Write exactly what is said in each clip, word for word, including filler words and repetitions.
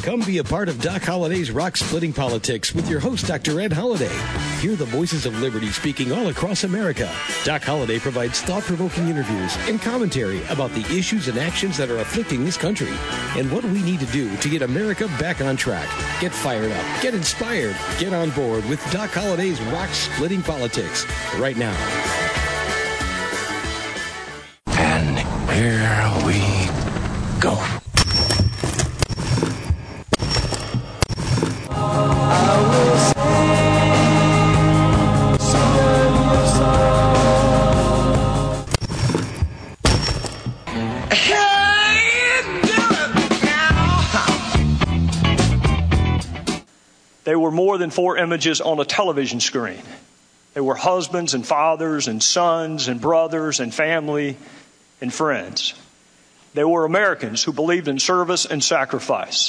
Come be a part of Doc Holliday's Rock Splitting Politics with your host, Doctor Ed Holliday. Hear the voices of liberty speaking all across America. Doc Holliday provides thought-provoking interviews and commentary about the issues and actions that are afflicting this country and what we need to do to get America back on track. Get fired up, get inspired, get on board with Doc Holliday's Rock Splitting Politics right now. And here we go. They were more than four images on a television screen. They were husbands and fathers and sons and brothers and family and friends. They were Americans who believed in service and sacrifice.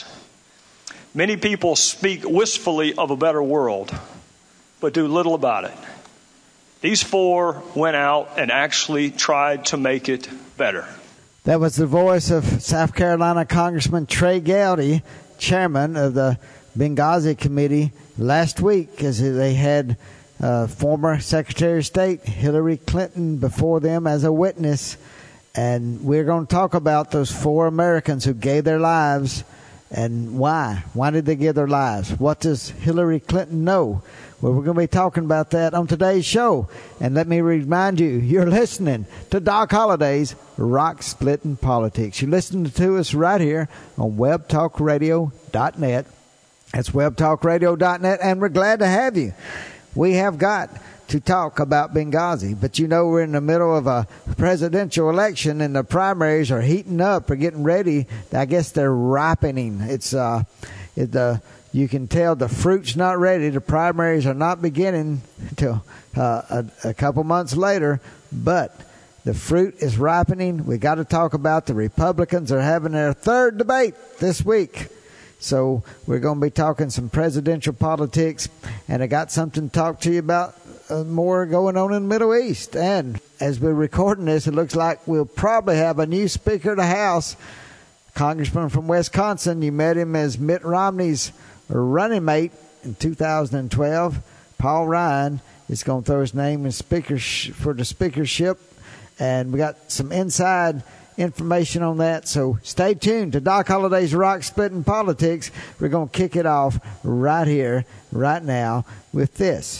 Many people speak wistfully of a better world, but do little about it. These four went out and actually tried to make it better. That was the voice of South Carolina Congressman Trey Gowdy, chairman of the Benghazi Committee, last week, as they had uh, former Secretary of State Hillary Clinton before them as a witness. And we're going to talk about those four Americans who gave their lives and why. Why did they give their lives? What does Hillary Clinton know? Well, we're going to be talking about that on today's show. And let me remind you, you're listening to Doc Holliday's Rock Splitting Politics. You're listening to us right here on web talk radio dot net. That's web talk radio dot net, and we're glad to have you. We have got to talk about Benghazi, but you know we're in the middle of a presidential election, and the primaries are heating up, or getting ready. I guess they're ripening. It's uh, it, uh, you can tell the fruit's not ready. The primaries are not beginning until uh, a, a couple months later, but the fruit is ripening. We got to talk about the Republicans are having their third debate this week. So we're going to be talking some presidential politics, and I got something to talk to you about uh, more going on in the Middle East. And as we're recording this, it looks like we'll probably have a new Speaker of the House, Congressman from Wisconsin. You met him as Mitt Romney's running mate in two thousand twelve. Paul Ryan is going to throw his name in speaker sh- for the speakership, and we got some inside information on that, so stay tuned to Doc Holliday's Rock Splitting Politics. We're going to kick it off right here, right now, with this.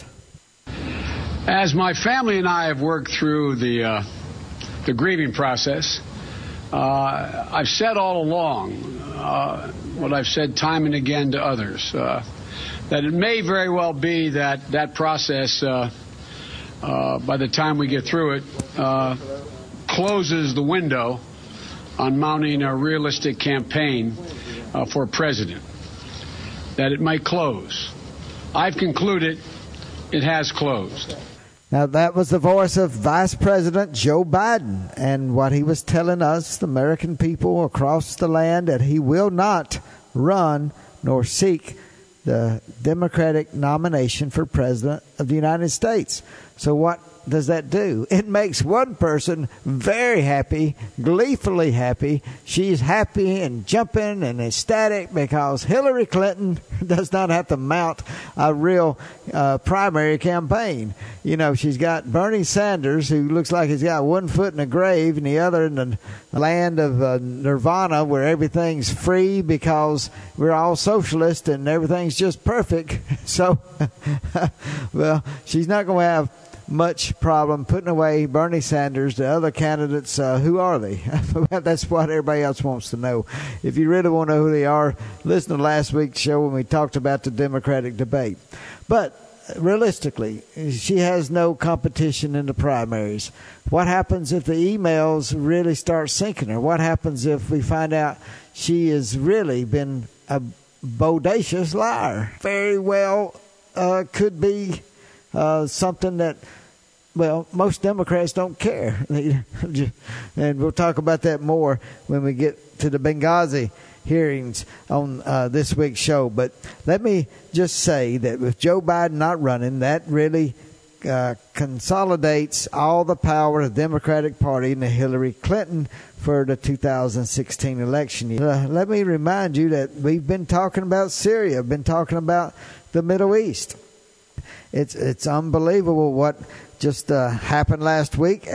As my family and I have worked through the uh, the grieving process, uh, I've said all along uh, what I've said time and again to others, uh, that it may very well be that that process, uh, uh, by the time we get through it, uh, closes the window on mounting a realistic campaign uh, for president, that it might close. I've concluded it has closed. Now, that was the voice of Vice President Joe Biden, and what he was telling us, the American people across the land, that he will not run nor seek the Democratic nomination for President of the United States. So what does that do? It makes one person very happy, gleefully happy. She's happy and jumping and ecstatic because Hillary Clinton does not have to mount a real uh, primary campaign. You know, she's got Bernie Sanders, who looks like he's got one foot in a grave and the other in the land of uh, nirvana, where everything's free because we're all socialists and everything's just perfect. So, well, she's not going to have much problem putting away Bernie Sanders. The other candidates, uh, who are they? That's what everybody else wants to know. If you really want to know who they are, listen to last week's show when we talked about the Democratic debate. But realistically, she has no competition in the primaries. What happens if the emails really start sinking her? What happens if we find out she has really been a bodacious liar? Very well uh, could be uh, something that, well, most Democrats don't care. And we'll talk about that more when we get to the Benghazi hearings on uh, this week's show. But let me just say that with Joe Biden not running, that really uh, consolidates all the power of the Democratic Party and the Hillary Clinton for the two thousand sixteen election. Uh, let me remind you that we've been talking about Syria, been talking about the Middle East. It's it's unbelievable what just uh, happened last week.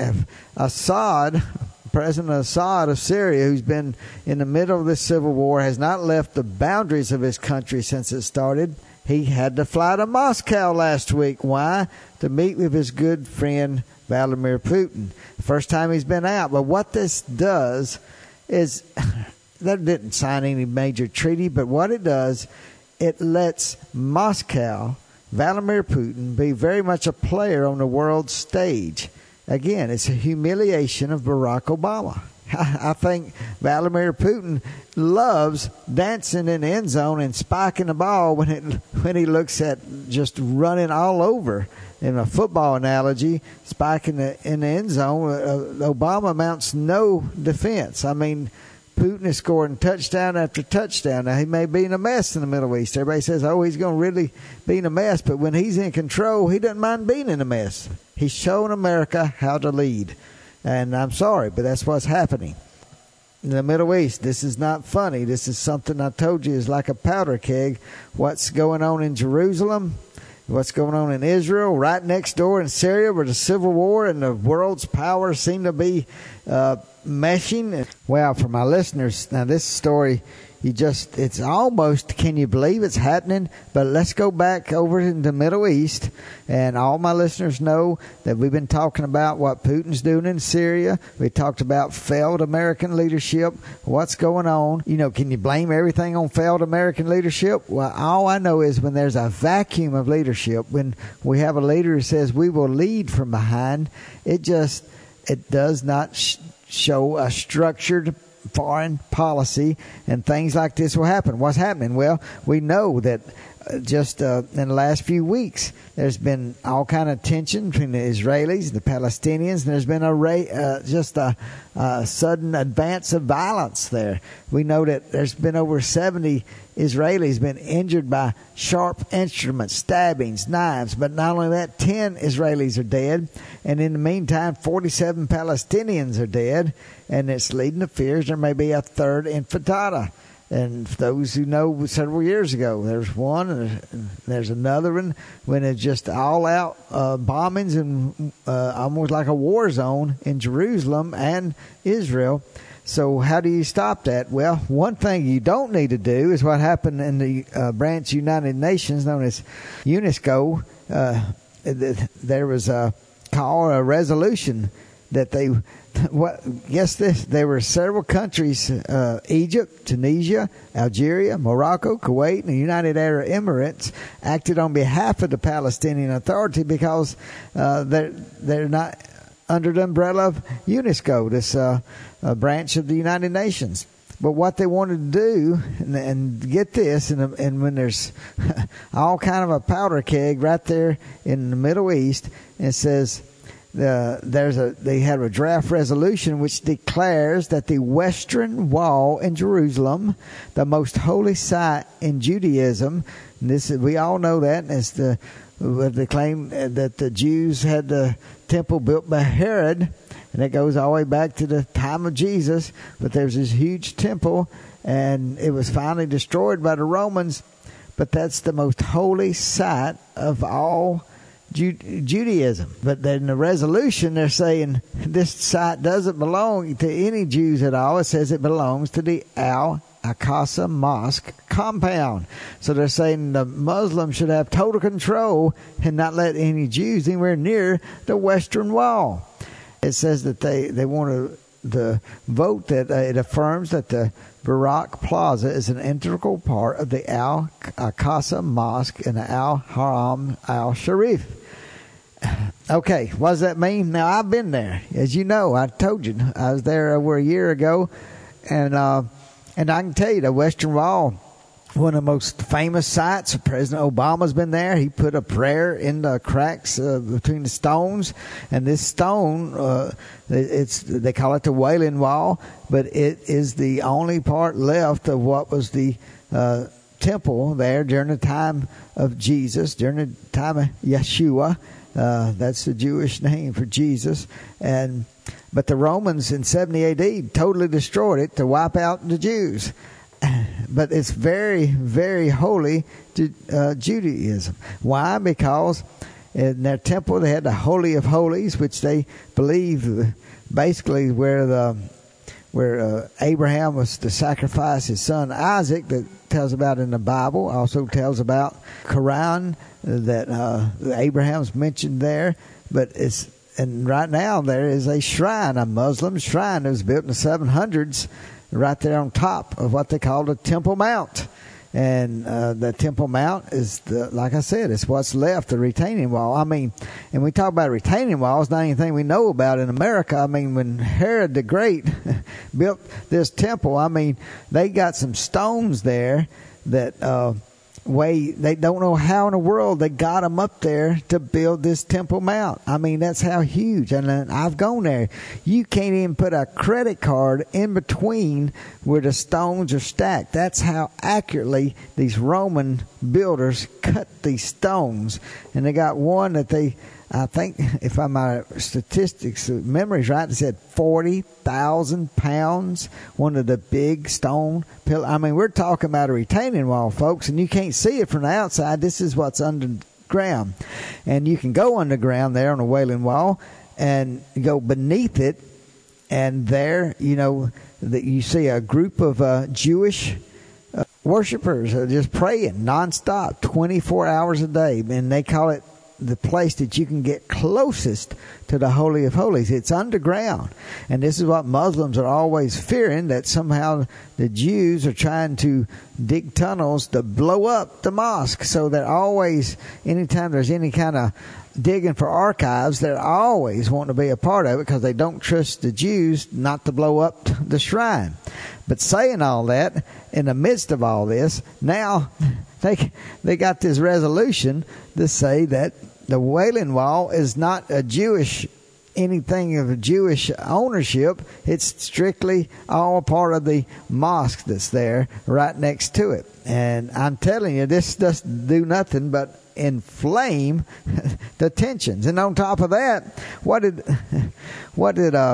Assad, President Assad of Syria, who's been in the middle of this civil war, has not left the boundaries of his country since it started. He had to fly to Moscow last week. Why? To meet with his good friend Vladimir Putin. First time he's been out. But what this does is, they didn't sign any major treaty, but what it does, it lets Moscow, Vladimir Putin, be very much a player on the world stage. Again, it's a humiliation of Barack Obama. I think Vladimir Putin loves dancing in the end zone and spiking the ball when it when he looks at just running all over. In a football analogy, spiking the, in the end zone, uh, Obama mounts no defense. I mean, Putin is scoring touchdown after touchdown. Now, he may be in a mess in the Middle East. Everybody says, oh, he's going to really be in a mess. But when he's in control, he doesn't mind being in a mess. He's showing America how to lead. And I'm sorry, but that's what's happening. In the Middle East, this is not funny. This is something I told you is like a powder keg. What's going on in Jerusalem, what's going on in Israel, right next door in Syria where the civil war and the world's powers seem to be uh, meshing. Well, for my listeners, now this story, you just, it's almost, can you believe it's happening? But let's go back over in the Middle East, and all my listeners know that we've been talking about what Putin's doing in Syria. We talked about failed American leadership, what's going on. You know, can you blame everything on failed American leadership? Well, all I know is when there's a vacuum of leadership, when we have a leader who says we will lead from behind, it just, it does not sh- show a structured foreign policy, and things like this will happen. What's happening? Well, we know that uh, just uh, in the last few weeks, there's been all kind of tension between the Israelis and the Palestinians, and there's been a ra- uh, just a, a sudden advance of violence there. We know that there's been over seventy Israelis been injured by sharp instruments, stabbings, knives. But not only that, ten Israelis are dead. And in the meantime, forty-seven Palestinians are dead. And it's leading to fears there may be a third intifada. And those who know, several years ago, there's one and there's another one when it's just all-out uh, bombings and uh, almost like a war zone in Jerusalem and Israel. So how do you stop that? Well, one thing you don't need to do is what happened in the uh, branch United Nations known as UNESCO. Uh, there was a call, a resolution that they, what, guess this, there were several countries, uh, Egypt, Tunisia, Algeria, Morocco, Kuwait, and the United Arab Emirates acted on behalf of the Palestinian Authority because uh, they're, they're not under the umbrella of UNESCO, this uh, uh, branch of the United Nations. But what they wanted to do, and, and get this, and, and when there's all kind of a powder keg right there in the Middle East, it says uh, there's a they have a draft resolution which declares that the Western Wall in Jerusalem, the most holy site in Judaism, and this is, we all know that, and it's the they claim that the Jews had the temple built by Herod, and it goes all the way back to the time of Jesus. But there's this huge temple, and it was finally destroyed by the Romans. But that's the most holy site of all Ju- Judaism. But in the resolution, they're saying this site doesn't belong to any Jews at all. It says it belongs to the Al Aqsa Mosque compound. So they're saying the Muslims should have total control and not let any Jews anywhere near the Western Wall. It says that they, they want to the vote that uh, it affirms that the Barak Plaza is an integral part of the Al Aqsa Mosque and the Al Haram Al Sharif. Okay, what does that mean? Now, I've been there. As you know, I told you, I was there over a year ago, and uh, and I can tell you the Western Wall, one of the most famous sites. President Obama's been there. He put a prayer in the cracks uh, between the stones, and this stone, uh, it's they call it the Wailing Wall, but it is the only part left of what was the uh, temple there during the time of Jesus, during the time of Yeshua. Uh, that's the Jewish name for Jesus. And but the Romans in seventy A D totally destroyed it to wipe out the Jews. But it's very, very holy to uh, Judaism. Why? Because in their temple they had the Holy of Holies, which they believe basically where the where uh, Abraham was to sacrifice his son Isaac, that tells about in the Bible. Also tells about Quran that uh, Abraham's mentioned there. But it's and right now there is a shrine, a Muslim shrine that was built in the seven hundreds, right there on top of what they call the Temple Mount. And uh, the Temple Mount is, the, like I said, it's what's left, the retaining wall. I mean, and we talk about retaining walls, not anything we know about in America. I mean, when Herod the Great built this temple, I mean, they got some stones there that uh, way they don't know how in the world they got them up there to build this Temple Mount. I mean, that's how huge. And uh, I've gone there. You can't even put a credit card in between where the stones are stacked. That's how accurately these Roman builders cut these stones. And they got one that they, I think, if I'm my statistics, memory's right, they said forty thousand pounds, one of the big stone pillars. I mean, we're talking about a retaining wall, folks, and you can't see it from the outside. This is what's underground. And you can go underground there on the Wailing Wall and go beneath it, and there, you know, that you see a group of uh, Jewish uh, worshipers are just praying nonstop, twenty-four hours a day, and they call it the place that you can get closest to the Holy of Holies. It's underground. And this is what Muslims are always fearing, that somehow the Jews are trying to dig tunnels to blow up the mosque. So they're always, anytime there's any kind of digging for archives, they're always wanting to be a part of it because they don't trust the Jews not to blow up the shrine. But saying all that, in the midst of all this, now they they got this resolution to say that the Wailing Wall is not a Jewish, anything of a Jewish ownership. It's strictly all part of the mosque that's there right next to it. And I'm telling you, this doesn't do nothing but inflame the tensions. And on top of that, what did what did uh,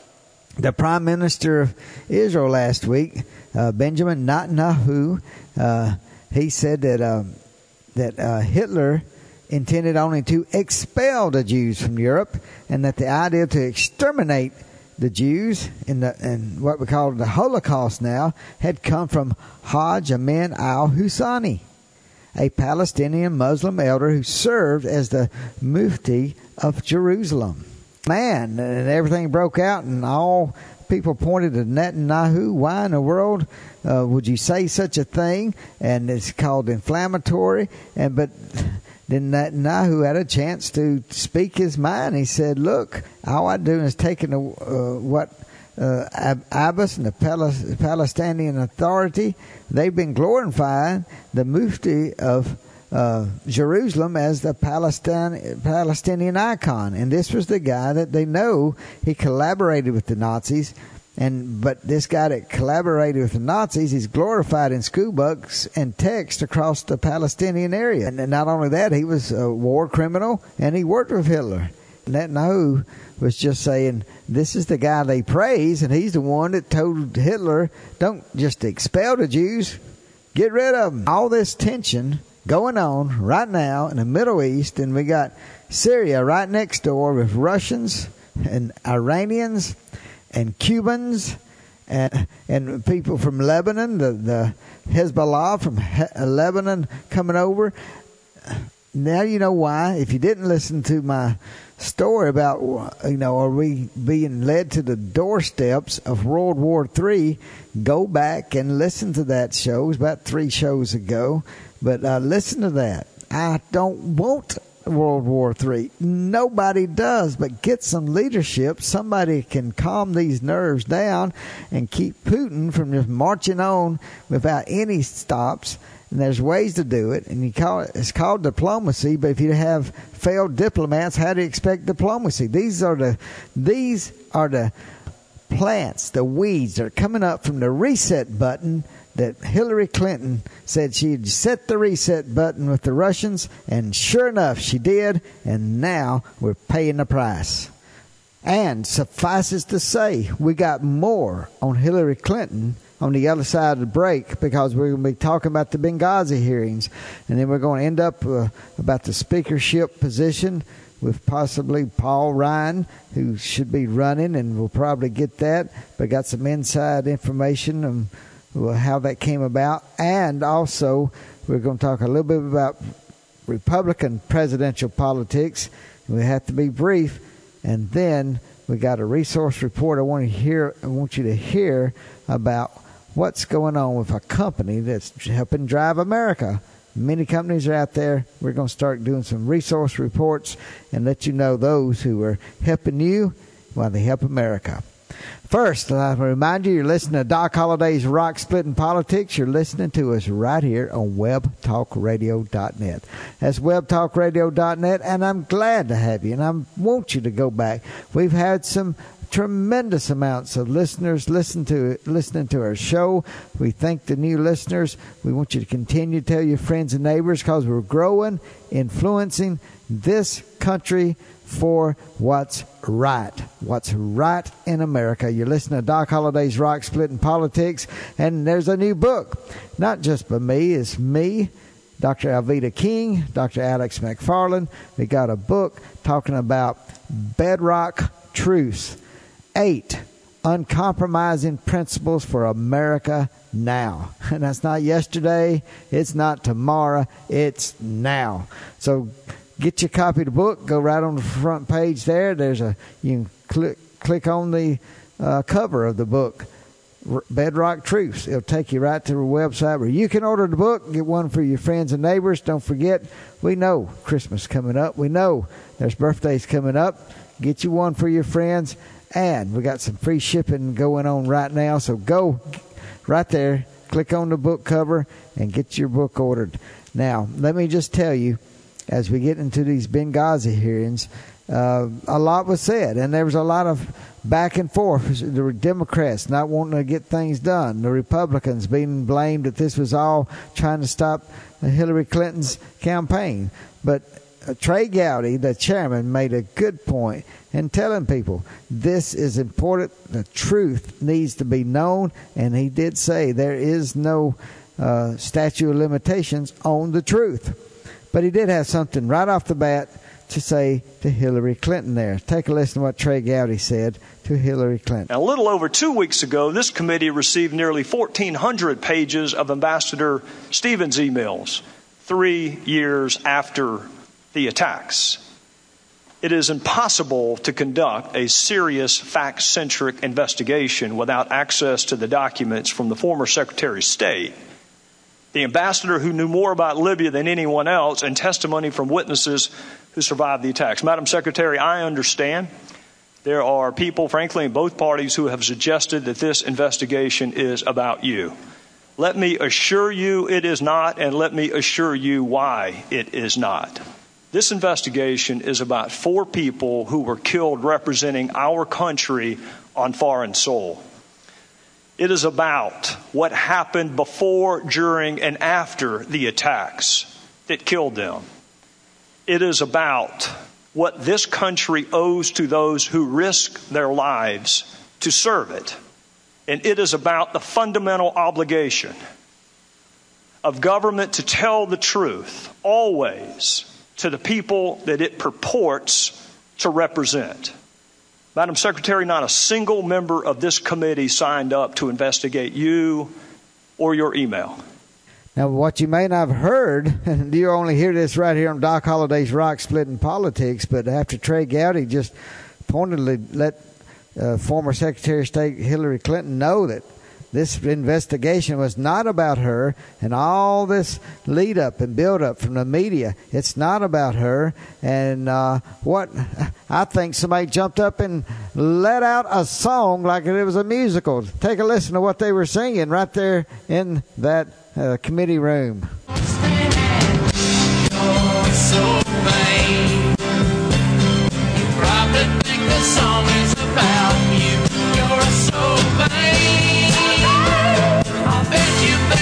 the Prime Minister of Israel last week, uh, Benjamin Netanyahu, uh, he said that uh, that uh, Hitler intended only to expel the Jews from Europe, and that the idea to exterminate the Jews in the in what we call the Holocaust now had come from Hajj Amin al-Husani, a Palestinian Muslim elder who served as the Mufti of Jerusalem. Man, and everything broke out, and all people pointed to Netanyahu. Why in the world uh, would you say such a thing? And it's called inflammatory. And but then Netanyahu had a chance to speak his mind. He said, "Look, all I'm doing is taking uh, what." Uh, Abbas and the Palis- Palestinian Authority, they've been glorifying the Mufti of uh, Jerusalem as the Palestine, Palestinian icon. And this was the guy that they know he collaborated with the Nazis. And but this guy that collaborated with the Nazis, he's glorified in school books and text across the Palestinian area. And not only that, he was a war criminal and he worked with Hitler. Netanyahu was just saying, this is the guy they praise, and he's the one that told Hitler, don't just expel the Jews, get rid of them. All this tension going on right now in the Middle East, and we got Syria right next door with Russians and Iranians and Cubans and and people from Lebanon, the, the Hezbollah from he- Lebanon coming over. Now you know why. If you didn't listen to my story about, you know, are we being led to the doorsteps of World War Three, go back and listen to that show. It was about three shows ago. But uh, listen to that. I don't want World War Three. Nobody does, but get some leadership. Somebody can calm these nerves down and keep Putin from just marching on without any stops. And there's ways to do it, and you call it, it's called diplomacy. But if you have failed diplomats, how do you expect diplomacy? These are the these are the plants, the weeds that are coming up from the reset button that Hillary Clinton said she'd set the reset button with the Russians, and sure enough, she did, and now we're paying the price. And suffices to say, we got more on Hillary Clinton on the other side of the break, because we're going to be talking about the Benghazi hearings, and then we're going to end up uh, about the speakership position with possibly Paul Ryan, who should be running, and we'll probably get that, but got some inside information on how that came about. And also, we're going to talk a little bit about Republican presidential politics. We have to be brief. And then we got a resource report I want to hear. I want you to hear about what's going on with a company that's helping drive America. Many companies are out there. We're going to start doing some resource reports and let you know those who are helping you while they help America. First, I remind you, you're listening to Doc Holliday's Rock Splitting Politics. You're listening to us right here on web talk radio dot net. That's web talk radio dot net, and I'm glad to have you, and I want you to go back. We've had some tremendous amounts of listeners listen to it, listening to our show. We thank the new listeners. We want you to continue to tell your friends and neighbors, because we're growing, influencing this country for what's right. What's right in America. You're listening to Doc Holliday's Rock Splitting Politics, and there's a new book, not just by me, it's me, Doctor Alveda King, Doctor Alex McFarland. We got a book talking about bedrock truths, eight uncompromising principles for America now. And that's not yesterday, it's not tomorrow, it's now. So get your copy of the book. Go right on the front page there. There's a you can click click on the uh, cover of the book, Bedrock Truths. It'll take you right to the website where you can order the book. Get one for your friends and neighbors. Don't forget, we know Christmas coming up. We know there's birthdays coming up. Get you one for your friends, and we got some free shipping going on right now. So go right there, click on the book cover, and get your book ordered. Now, let me just tell you, as we get into these Benghazi hearings, uh, a lot was said, and there was a lot of back and forth. The Democrats not wanting to get things done, the Republicans being blamed that this was all trying to stop Hillary Clinton's campaign. But uh, Trey Gowdy, the chairman, made a good point in telling people this is important. The truth needs to be known, and he did say there is no uh, statute of limitations on the truth. But he did have something right off the bat to say to Hillary Clinton there. Take a listen to what Trey Gowdy said to Hillary Clinton. Now, a little over two weeks ago, this committee received nearly fourteen hundred pages of Ambassador Stevens' emails, three years after the attacks. It is impossible to conduct a serious fact-centric investigation without access to the documents from the former Secretary of State, the ambassador who knew more about Libya than anyone else, and testimony from witnesses who survived the attacks. Madam Secretary, I understand there are people, frankly, in both parties who have suggested that this investigation is about you. Let me assure you it is not, and let me assure you why it is not. This investigation is about four people who were killed representing our country on foreign soil. It is about what happened before, during, and after the attacks that killed them. It is about what this country owes to those who risk their lives to serve it. And it is about the fundamental obligation of government to tell the truth, always, to the people that it purports to represent. Madam Secretary, not a single member of this committee signed up to investigate you or your email. Now, what you may not have heard, and you only hear this right here on Doc Holliday's Rock Splitting Politics, but after Trey Gowdy just pointedly let uh, former Secretary of State Hillary Clinton know that this investigation was not about her, and all this lead up and build up from the media, it's not about her. And uh, what I think somebody jumped up and let out a song like it was a musical. Take a listen to what they were singing right there in that uh, committee room. I bet you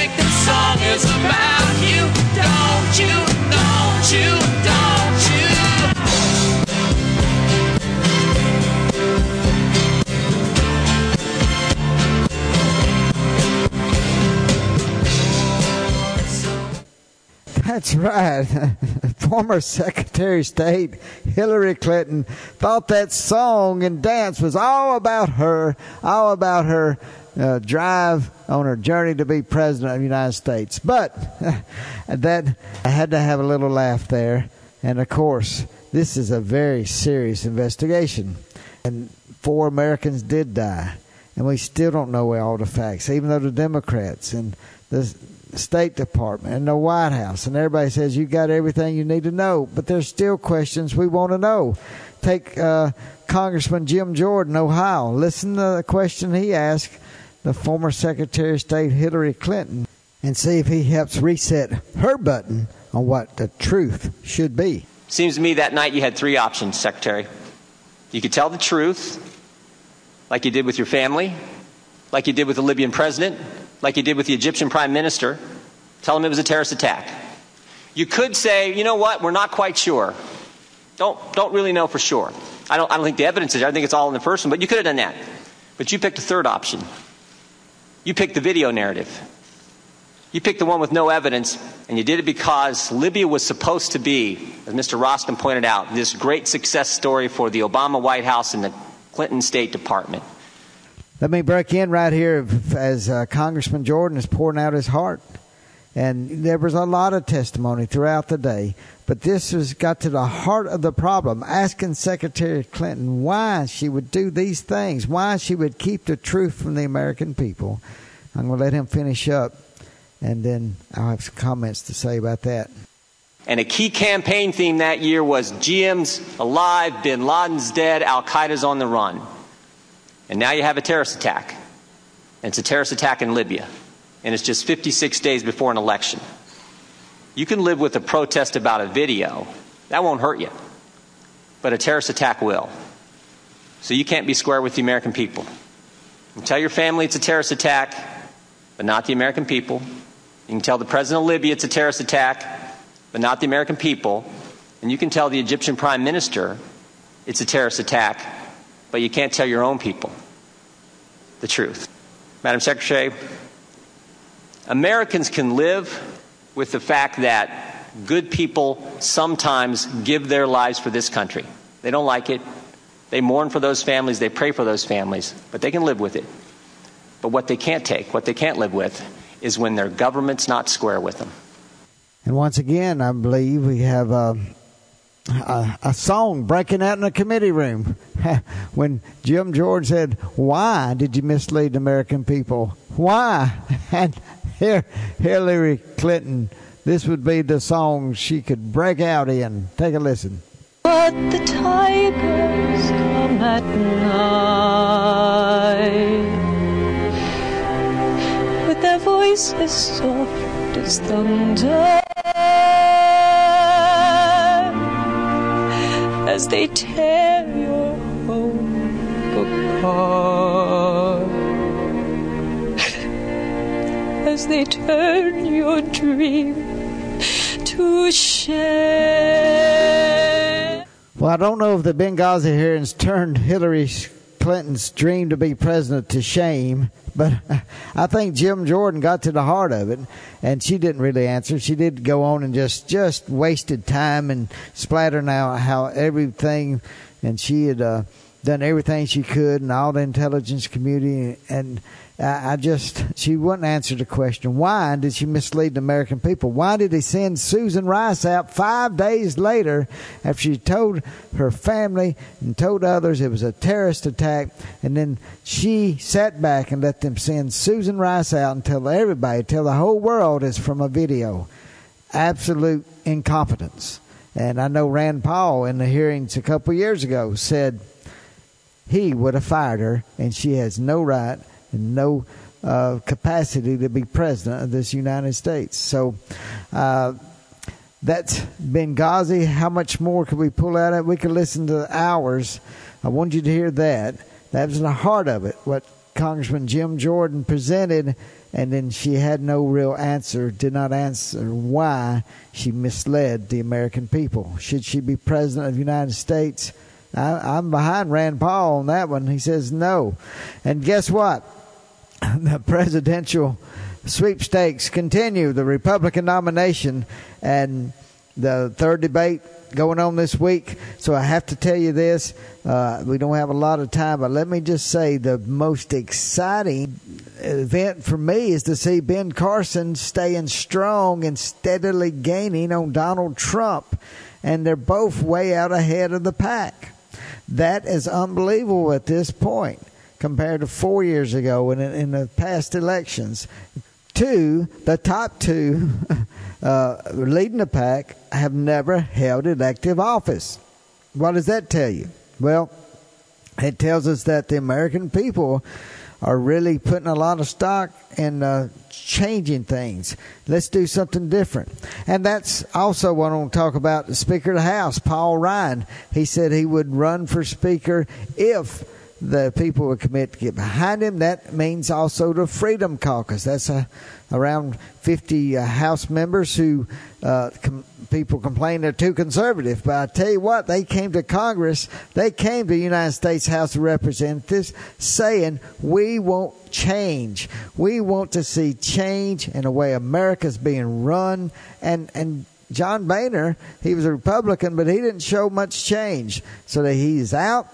That's right. Former Secretary of State Hillary Clinton thought that song and dance was all about her, all about her uh, drive on her journey to be president of the United States. But that I had to have a little laugh there. And, of course, this is a very serious investigation. And four Americans did die. And we still don't know all the facts, even though the Democrats and the State Department and the White House and everybody says you got everything you need to know. But there's still questions we want to know. Take uh, Congressman Jim Jordan, Ohio. Listen to the question he asked the former Secretary of State Hillary Clinton and see if he helps reset her button on what the truth should be. Seems to me that night you had three options, Secretary. You could tell the truth, like you did with your family, like you did with the Libyan president, like you did with the Egyptian prime minister. Tell him it was a terrorist attack. You could say, you know what, we're not quite sure. Don't don't really know for sure. I don't I don't think the evidence is there. I think it's all in the first one, but you could have done that. But you picked a third option. You picked the video narrative. You picked the one with no evidence, and you did it because Libya was supposed to be, as Mister Roskin pointed out, this great success story for the Obama White House and the Clinton State Department. Let me break in right here as uh, Congressman Jordan is pouring out his heart. And there was a lot of testimony throughout the day. But this has got to the heart of the problem, asking Secretary Clinton why she would do these things, why she would keep the truth from the American people. I'm going to let him finish up, and then I'll have some comments to say about that. And a key campaign theme that year was G M's alive, bin Laden's dead, Al-Qaeda's on the run. And now you have a terrorist attack. And it's a terrorist attack in Libya. And it's just fifty-six days before an election. You can live with a protest about a video. That won't hurt you. But a terrorist attack will. So you can't be square with the American people. You can tell your family it's a terrorist attack, but not the American people. You can tell the president of Libya it's a terrorist attack, but not the American people. And you can tell the Egyptian prime minister it's a terrorist attack, but you can't tell your own people the truth. Madam Secretary, Americans can live with the fact that good people sometimes give their lives for this country. They don't like it. They mourn for those families. They pray for those families. But they can live with it. But what they can't take, what they can't live with, is when their government's not square with them. And once again, I believe we have a, a, a song breaking out in the committee room when Jim Jordan said, why did you mislead the American people? Why? And here, Hillary Clinton, this would be the song she could break out in. Take a listen. But the tigers come at night with their voices soft as thunder as they tear your hope apart, as they turn your dream to shame. Well, I don't know if the Benghazi hearings turned Hillary Clinton's dream to be president to shame, but I think Jim Jordan got to the heart of it, and she didn't really answer. She did go on and just, just wasted time and splattered out how everything, and she had uh, done everything she could, and all the intelligence community, and I just, she wouldn't answer the question. Why did she mislead the American people? Why did they send Susan Rice out five days later after she told her family and told others it was a terrorist attack, and then she sat back and let them send Susan Rice out and tell everybody, tell the whole world it's from a video? Absolute incompetence. And I know Rand Paul in the hearings a couple years ago said he would have fired her, and she has no right and no uh, capacity to be president of this United States. So uh, that's Benghazi. How much more could we pull out of it? We could listen to hours. I want you to hear that. That was the heart of it, what Congressman Jim Jordan presented, and then she had no real answer, did not answer why she misled the American people. Should she be president of the United States? I, I'm behind Rand Paul on that one. He says no. And guess what? The presidential sweepstakes continue. The Republican nomination and the third debate going on this week. So I have to tell you this. Uh, we don't have a lot of time, but let me just say the most exciting event for me is to see Ben Carson staying strong and steadily gaining on Donald Trump. And they're both way out ahead of the pack. That is unbelievable at this point compared to four years ago in, in the past elections. Two, the top two uh, leading the pack have never held elective office. What does that tell you? Well, it tells us that the American people are really putting a lot of stock in uh, changing things. Let's do something different. And that's also what I want to talk about. The Speaker of the House, Paul Ryan, he said he would run for Speaker if the people would commit to get behind him. That means also the Freedom Caucus. That's a, around fifty uh, House members who uh, com- people complain they're too conservative. But I tell you what, they came to Congress, they came to the United States House of Representatives saying, we want change. We want to see change in the way America's being run. And, and John Boehner, he was a Republican, but he didn't show much change. So that he's out.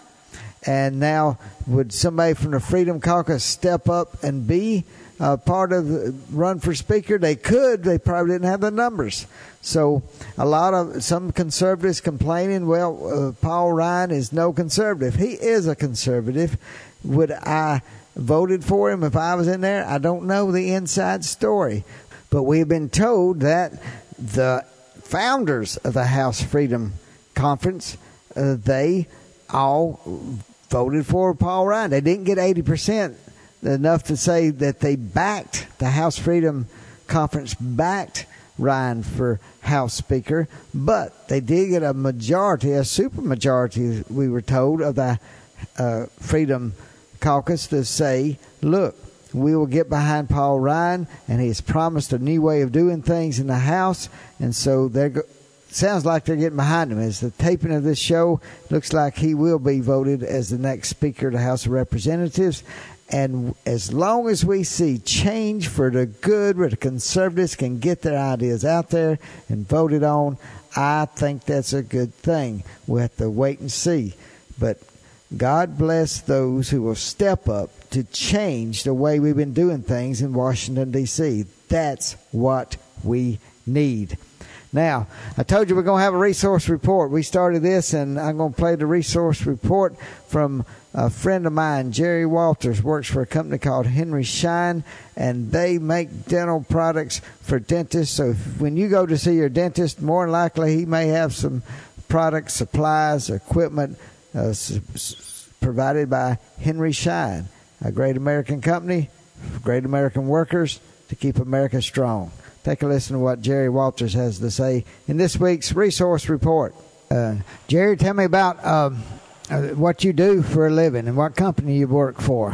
And now, would somebody from the Freedom Caucus step up and be uh, part of the run for Speaker? They could. They probably didn't have the numbers. So a lot of some conservatives complaining, well, uh, Paul Ryan is no conservative. He is a conservative. Would I voted for him if I was in there? I don't know the inside story. But we've been told that the founders of the House Freedom Conference, uh, they all voted for Paul Ryan. They didn't get eighty percent, enough to say that they backed, the House Freedom Conference backed Ryan for House Speaker, but they did get a majority, a super majority, we were told, of the uh, Freedom Caucus to say, look, we will get behind Paul Ryan, and he has promised a new way of doing things in the House, and so they're go- sounds like they're getting behind him. As the taping of this show, looks like he will be voted as the next Speaker of the House of Representatives. And as long as we see change for the good, where the conservatives can get their ideas out there and voted on, I think that's a good thing. We'll have to wait and see. But God bless those who will step up to change the way we've been doing things in Washington, D C That's what we need. Now, I told you we're going to have a resource report. We started this, and I'm going to play the resource report from a friend of mine, Jerry Walters, works for a company called Henry Schein, and they make dental products for dentists. So if, when you go to see your dentist, more than likely he may have some products, supplies, equipment uh, s- s- provided by Henry Schein, a great American company, great American workers to keep America strong. Take a listen to what Jerry Walters has to say in this week's resource report. Uh, Jerry, tell me about um, uh, what you do for a living and what company you work for.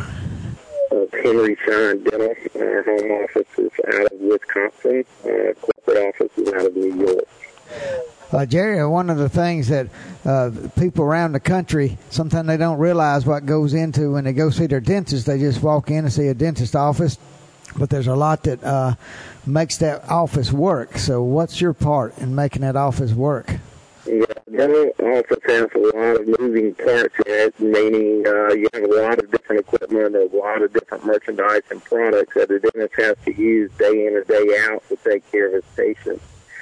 Uh, Henry Schein Dental. Our home office is out of Wisconsin. Uh, corporate office is out of New York. Uh, Jerry, one of the things that uh, people around the country, sometimes they don't realize what goes into when they go see their dentist. They just walk in and see a dentist office. But there's a lot that uh, makes that office work. So what's your part in making that office work? Yeah, dental office has a lot of moving parts in it, meaning uh, you have a lot of different equipment, a lot of different merchandise and products that a dentist has to use day in and day out to take care of his patients.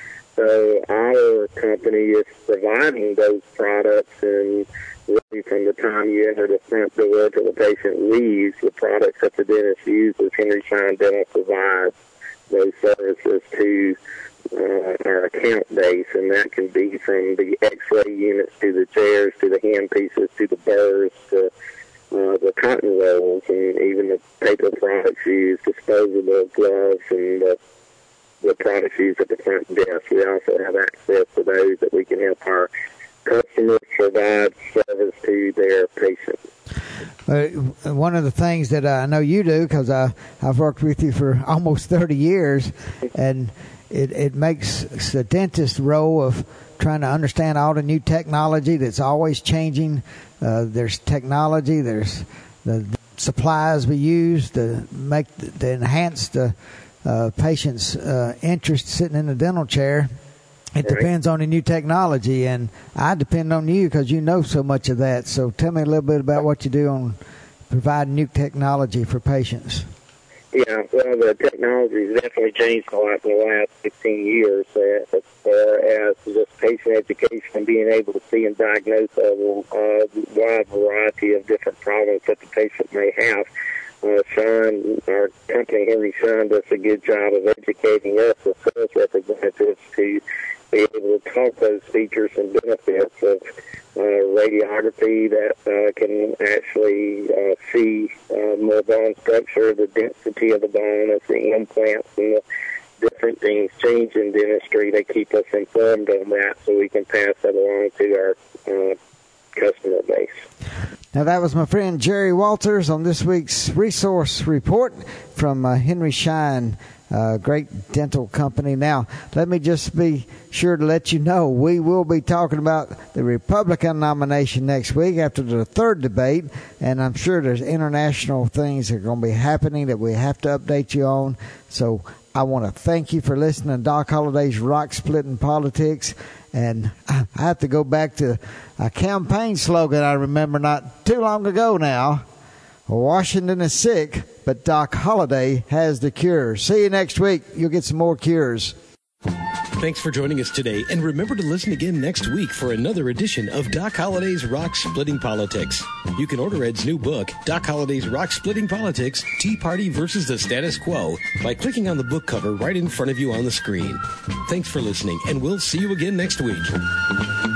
So our company is providing those products, and really from the time you enter the front door till the patient leaves, the products that the dentist uses, Henry Schein Dental provides those services to uh, our account base, and that can be from the x-ray units to the chairs to the hand pieces to the burrs to uh, the cotton rolls and even the paper products used, disposable gloves, and the, the products used at the front desk. We also have access to those that we can help our customers provide service to their patients. Uh, one of the things that I know you do, because I've worked with you for almost thirty years, and it, it makes the dentist role of trying to understand all the new technology that's always changing. Uh, there's technology, there's the supplies we use to make to enhance the uh, patient's uh, interest sitting in the dental chair. It Right. depends on the new technology, and I depend on you because you know so much of that. So tell me a little bit about what you do on providing new technology for patients. Yeah, well, the technology has definitely changed a lot in the last fifteen years uh, as far as just patient education and being able to see and diagnose a uh, wide variety of different problems that the patient may have. Uh, Sean, our company, Henry Schein, does a good job of educating us as sales representatives to be able to talk those features and benefits of uh, radiography that uh, can actually uh, see uh, more bone structure, the density of the bone as the implants and the different things change in dentistry. They keep us informed on that so we can pass that along to our uh, customer base. Now, that was my friend Jerry Walters on this week's Resource Report from uh, Henry Schein, uh, great dental company. Now, let me just be sure to let you know, we will be talking about the Republican nomination next week after the third debate, and I'm sure there's international things that are going to be happening that we have to update you on. So I want to thank you for listening to Doc Holliday's Rock Splitting Politics. And I have to go back to a campaign slogan I remember not too long ago now. Washington is sick, but Doc Holliday has the cure. See you next week. You'll get some more cures. Thanks for joining us today, and remember to listen again next week for another edition of Doc Holliday's Rock Splitting Politics. You can order Ed's new book, Doc Holliday's Rock Splitting Politics, Tea Party versus the Status Quo, by clicking on the book cover right in front of you on the screen. Thanks for listening, and we'll see you again next week.